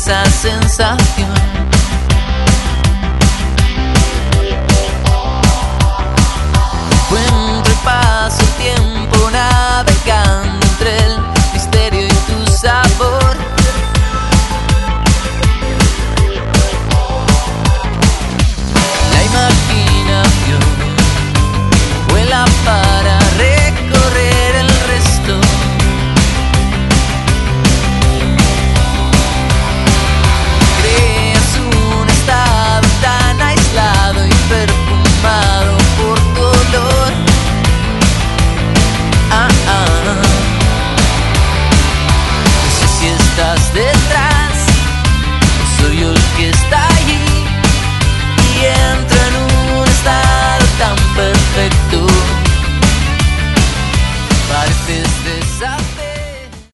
esa sensación. Encuentro y paso tiempo navegando entre el misterio y tu sabor. La imaginación vuela para recorrer el resto. Creas un estado tan aislado y perfumado por tu olor. No sé si estás detrás